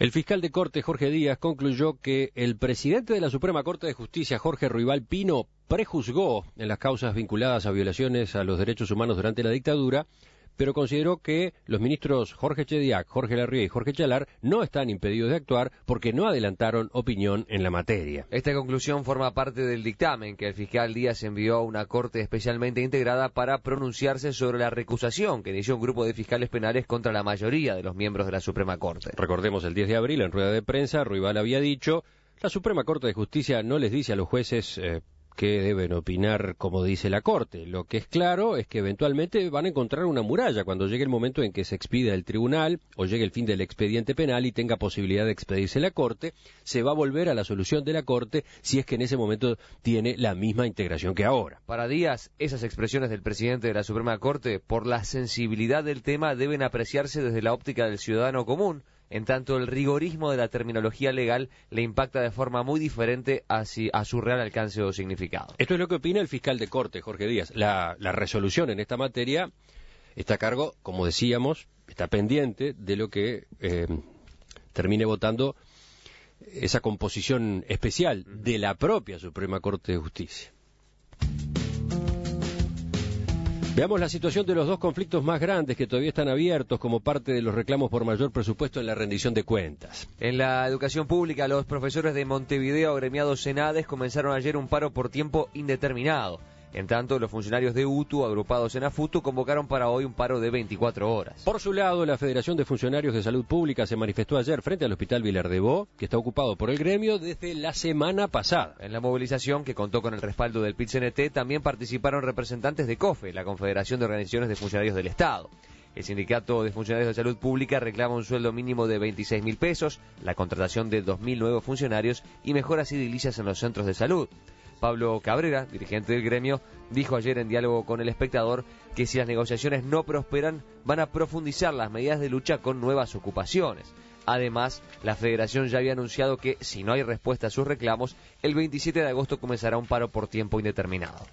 El fiscal de Corte, Jorge Díaz, concluyó que el presidente de la Suprema Corte de Justicia, Jorge Ruibal Pino, prejuzgó en las causas vinculadas a violaciones a los derechos humanos durante la dictadura, pero consideró que los ministros Jorge Chediak, Jorge Larrié y Jorge Chalar no están impedidos de actuar porque no adelantaron opinión en la materia. Esta conclusión forma parte del dictamen que el fiscal Díaz envió a una corte especialmente integrada para pronunciarse sobre la recusación que inició un grupo de fiscales penales contra la mayoría de los miembros de la Suprema Corte. Recordemos, el 10 de abril, en rueda de prensa, Ruibal había dicho: la Suprema Corte de Justicia no les dice a los jueces que deben opinar como dice la Corte. Lo que es claro es que eventualmente van a encontrar una muralla cuando llegue el momento en que se expida el tribunal o llegue el fin del expediente penal y tenga posibilidad de expedirse la Corte. Se va a volver a la solución de la Corte si es que en ese momento tiene la misma integración que ahora. Para Díaz, esas expresiones del presidente de la Suprema Corte, por la sensibilidad del tema, deben apreciarse desde la óptica del ciudadano común, en tanto el rigorismo de la terminología legal le impacta de forma muy diferente a su real alcance o significado. Esto es lo que opina el fiscal de Corte, Jorge Díaz. La resolución en esta materia está a cargo, como decíamos, está pendiente de lo que termine votando esa composición especial de la propia Suprema Corte de Justicia. Veamos la situación de los dos conflictos más grandes que todavía están abiertos como parte de los reclamos por mayor presupuesto en la rendición de cuentas. En la educación pública, los profesores de Montevideo, agremiados en ADES, comenzaron ayer un paro por tiempo indeterminado. En tanto, los funcionarios de UTU, agrupados en AFUTU, convocaron para hoy un paro de 24 horas. Por su lado, la Federación de Funcionarios de Salud Pública se manifestó ayer frente al Hospital Vilar de Bo, que está ocupado por el gremio desde la semana pasada. En la movilización, que contó con el respaldo del PIT-CNT, también participaron representantes de COFE, la Confederación de Organizaciones de Funcionarios del Estado. El Sindicato de Funcionarios de Salud Pública reclama un sueldo mínimo de 26.000 pesos, la contratación de 2.000 nuevos funcionarios y mejoras edilicias en los centros de salud. Pablo Cabrera, dirigente del gremio, dijo ayer en diálogo con El Espectador que si las negociaciones no prosperan, van a profundizar las medidas de lucha con nuevas ocupaciones. Además, la federación ya había anunciado que, si no hay respuesta a sus reclamos, el 27 de agosto comenzará un paro por tiempo indeterminado.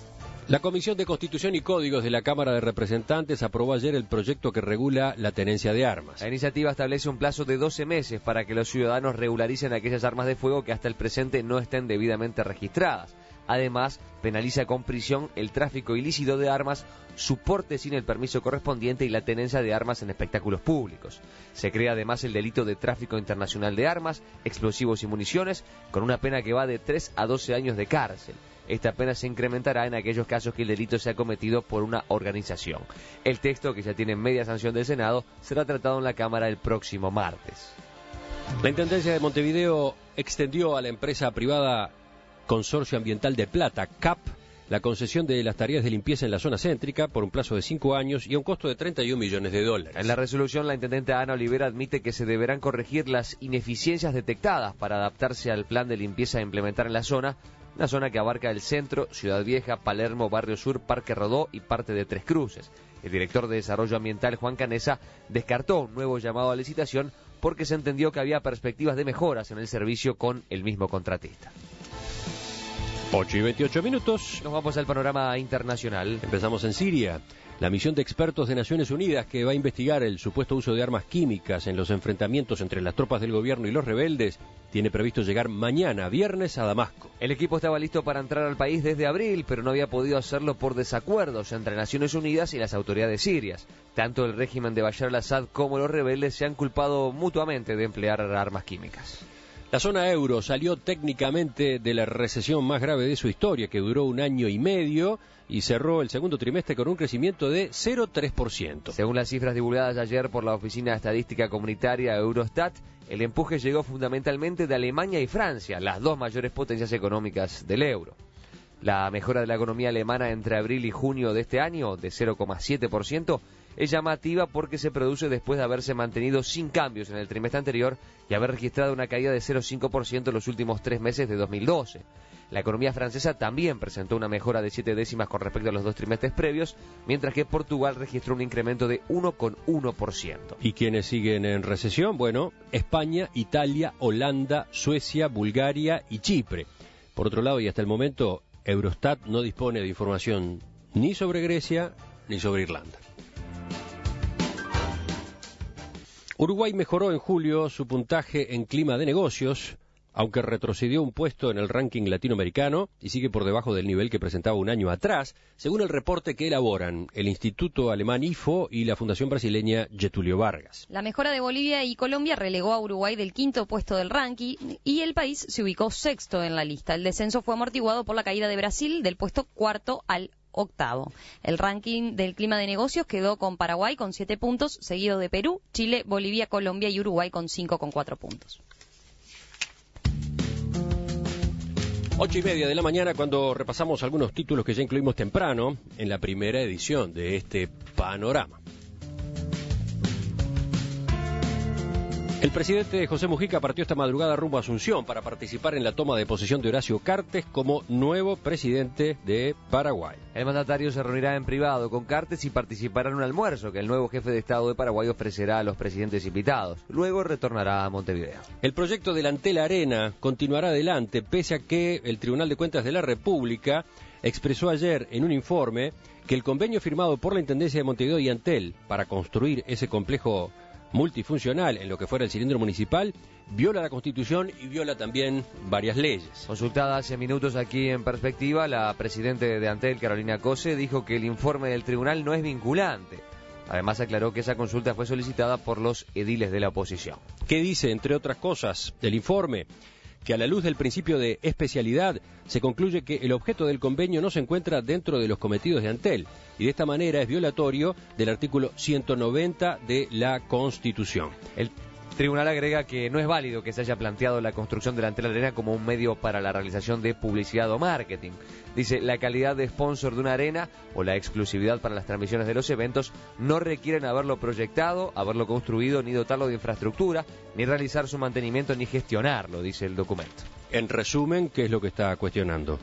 La Comisión de Constitución y Códigos de la Cámara de Representantes aprobó ayer el proyecto que regula la tenencia de armas. La iniciativa establece un plazo de 12 meses para que los ciudadanos regularicen aquellas armas de fuego que hasta el presente no estén debidamente registradas. Además, penaliza con prisión el tráfico ilícito de armas, su porte sin el permiso correspondiente y la tenencia de armas en espectáculos públicos. Se crea además el delito de tráfico internacional de armas, explosivos y municiones, con una pena que va de 3 a 12 años de cárcel. Esta pena se incrementará en aquellos casos que el delito sea cometido por una organización. El texto, que ya tiene media sanción del Senado, será tratado en la Cámara el próximo martes. La Intendencia de Montevideo extendió a la empresa privada Consorcio Ambiental de Plata, CAP, la concesión de las tareas de limpieza en la zona céntrica por un plazo de 5 años y a un costo de $31 millones. En la resolución, la intendente Ana Olivera admite que se deberán corregir las ineficiencias detectadas para adaptarse al plan de limpieza a implementar en la zona, una zona que abarca el centro, Ciudad Vieja, Palermo, Barrio Sur, Parque Rodó y parte de Tres Cruces. El director de Desarrollo Ambiental, Juan Canesa, descartó un nuevo llamado a licitación porque se entendió que había perspectivas de mejoras en el servicio con el mismo contratista. 8:28. Nos vamos al panorama internacional. Empezamos en Siria. La misión de expertos de Naciones Unidas que va a investigar el supuesto uso de armas químicas en los enfrentamientos entre las tropas del gobierno y los rebeldes tiene previsto llegar mañana, viernes, a Damasco. El equipo estaba listo para entrar al país desde abril, pero no había podido hacerlo por desacuerdos entre Naciones Unidas y las autoridades sirias. Tanto el régimen de Bashar al-Assad como los rebeldes se han culpado mutuamente de emplear armas químicas. La zona euro salió técnicamente de la recesión más grave de su historia, que duró 1 año y medio, y cerró el segundo trimestre con un crecimiento de 0,3%. Según las cifras divulgadas ayer por la Oficina Estadística Comunitaria Eurostat, el empuje llegó fundamentalmente de Alemania y Francia, las dos mayores potencias económicas del euro. La mejora de la economía alemana entre abril y junio de este año, de 0,7%, es llamativa porque se produce después de haberse mantenido sin cambios en el trimestre anterior y haber registrado una caída de 0,5% en los últimos 3 meses de 2012. La economía francesa también presentó una mejora de 7 décimas con respecto a los 2 trimestres previos, mientras que Portugal registró un incremento de 1,1%. ¿Y quiénes siguen en recesión? Bueno, España, Italia, Holanda, Suecia, Bulgaria y Chipre. Por otro lado, y hasta el momento, Eurostat no dispone de información ni sobre Grecia ni sobre Irlanda. Uruguay mejoró en julio su puntaje en clima de negocios, aunque retrocedió un puesto en el ranking latinoamericano y sigue por debajo del nivel que presentaba un año atrás, según el reporte que elaboran el Instituto Alemán IFO y la Fundación Brasileña Getúlio Vargas. La mejora de Bolivia y Colombia relegó a Uruguay del 5º puesto del ranking y el país se ubicó 6º en la lista. El descenso fue amortiguado por la caída de Brasil del puesto 4º al 8º. El ranking del clima de negocios quedó con Paraguay con 7 puntos, seguido de Perú, Chile, Bolivia, Colombia y Uruguay con 5,4 puntos. 8:30 de la mañana, cuando repasamos algunos títulos que ya incluimos temprano en la primera edición de este panorama. El presidente José Mujica partió esta madrugada rumbo a Asunción para participar en la toma de posesión de Horacio Cartes como nuevo presidente de Paraguay. El mandatario se reunirá en privado con Cartes y participará en un almuerzo que el nuevo jefe de Estado de Paraguay ofrecerá a los presidentes invitados. Luego retornará a Montevideo. El proyecto del Antel Arena continuará adelante, pese a que el Tribunal de Cuentas de la República expresó ayer en un informe que el convenio firmado por la Intendencia de Montevideo y Antel para construir ese complejo multifuncional en lo que fuera el cilindro municipal viola la Constitución y viola también varias leyes. Consultada hace minutos aquí en Perspectiva, la presidente de Antel, Carolina Cose, dijo que el informe del tribunal no es vinculante. Además aclaró que esa consulta fue solicitada por los ediles de la oposición. ¿Qué dice, entre otras cosas, el informe? Que a la luz del principio de especialidad se concluye que el objeto del convenio no se encuentra dentro de los cometidos de Antel y de esta manera es violatorio del artículo 190 de la Constitución. El tribunal agrega que no es válido que se haya planteado la construcción de la Antel Arena como un medio para la realización de publicidad o marketing. Dice, la calidad de sponsor de una arena o la exclusividad para las transmisiones de los eventos no requieren haberlo proyectado, haberlo construido, ni dotarlo de infraestructura, ni realizar su mantenimiento, ni gestionarlo, dice el documento. En resumen, ¿qué es lo que está cuestionando?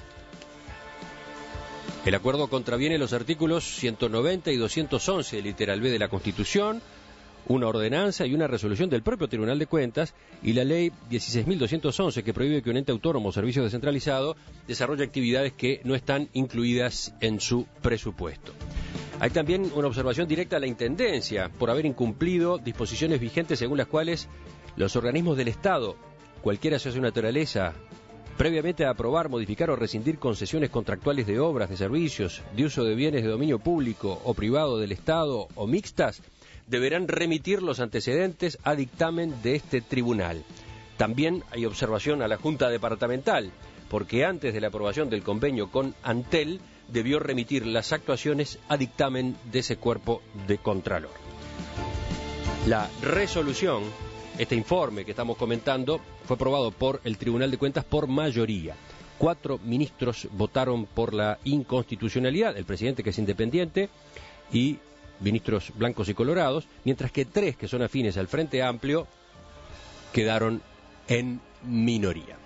El acuerdo contraviene los artículos 190 y 211, literal B de la Constitución, una ordenanza y una resolución del propio Tribunal de Cuentas y la ley 16.211 que prohíbe que un ente autónomo o servicio descentralizado desarrolle actividades que no están incluidas en su presupuesto. Hay también una observación directa a la Intendencia por haber incumplido disposiciones vigentes según las cuales los organismos del Estado, cualquiera sea su naturaleza, previamente a aprobar, modificar o rescindir concesiones contractuales de obras, de servicios, de uso de bienes de dominio público o privado del Estado o mixtas, deberán remitir los antecedentes a dictamen de este tribunal. También hay observación a la Junta Departamental, porque antes de la aprobación del convenio con Antel, debió remitir las actuaciones a dictamen de ese cuerpo de Contralor. La resolución, este informe que estamos comentando, fue aprobado por el Tribunal de Cuentas por mayoría. 4 ministros votaron por la inconstitucionalidad, el presidente, que es independiente, y ministros blancos y colorados, mientras que 3 que son afines al Frente Amplio quedaron en minoría.